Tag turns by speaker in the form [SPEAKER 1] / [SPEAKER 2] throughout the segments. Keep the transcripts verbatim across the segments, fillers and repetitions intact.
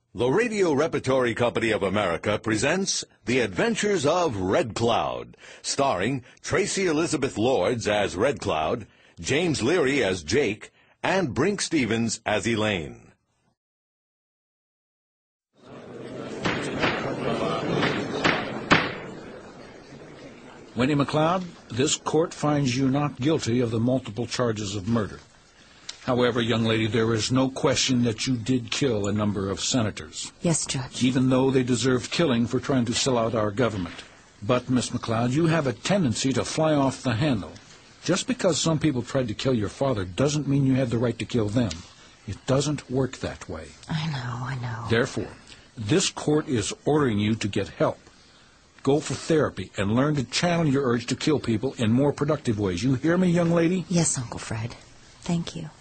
[SPEAKER 1] The Radio Repertory Company of America presents The Adventures of Red Cloud, starring Tracy Elizabeth Lords as Red Cloud, James Leary as Jake, and Brink Stevens as Elaine.
[SPEAKER 2] Winnie McLeod, this court finds you not guilty of the multiple charges of murder. However, young lady, there is no question that you did kill a number of senators.
[SPEAKER 3] Yes, Judge.
[SPEAKER 2] Even though they deserved killing for trying to sell out our government. But, Miss McLeod, you have a tendency to fly off the handle. Just because some people tried to kill your father doesn't mean you have the right to kill them. It doesn't work that way.
[SPEAKER 3] I know, I know.
[SPEAKER 2] Therefore, this court is ordering you to get help. Go for therapy and learn to channel your urge to kill people in more productive ways. You hear me, young lady?
[SPEAKER 3] Yes, Uncle Fred. Thank you.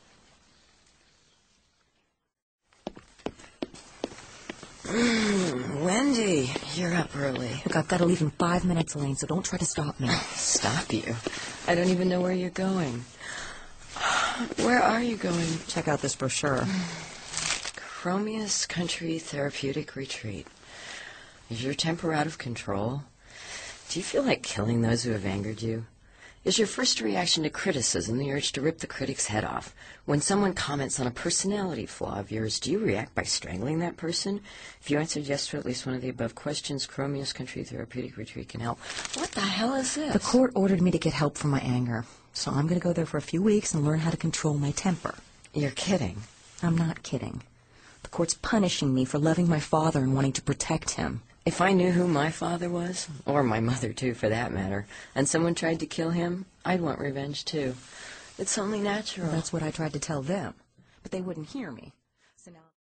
[SPEAKER 4] Mm, Wendy, you're up early.
[SPEAKER 3] Look, I've got to leave in five minutes, Elaine, so don't try to stop me.
[SPEAKER 4] Stop you? I don't even know where you're going. Where are you going?
[SPEAKER 3] Check out this brochure.
[SPEAKER 4] Chromius Country Therapeutic Retreat. Is your temper out of control? Do you feel like killing those who have angered you? Is your first reaction to criticism the urge to rip the critic's head off? When someone comments on a personality flaw of yours, do you react by strangling that person? If you answered yes to at least one of the above questions, Chromius Country Therapeutic Retreat can help. What the hell is this?
[SPEAKER 3] The court ordered me to get help for my anger, so I'm going to go there for a few weeks and learn how to control my temper.
[SPEAKER 4] You're kidding.
[SPEAKER 3] I'm not kidding. The court's punishing me for loving my father and wanting to protect him.
[SPEAKER 4] If I knew who my father was, or my mother too for that matter, and someone tried to kill him, I'd want revenge too. It's only natural.
[SPEAKER 3] Well, that's what I tried to tell them, but they wouldn't hear me.